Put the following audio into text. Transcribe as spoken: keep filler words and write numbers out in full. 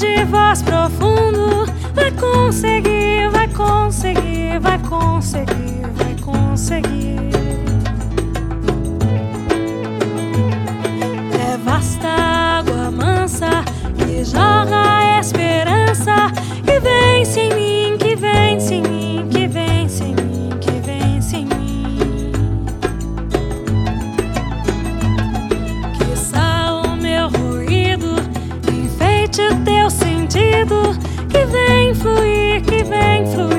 de voz profundo. Vai conseguir, vai conseguir, vai conseguir, vai conseguir. É vasta água mansa que jorra a esperança, que vence em mim, que vence em mim, que vence em mim, que vence em mim. Quiçá o meu ruído enfeite o teu sentido, que vem fluir, que vem fluir.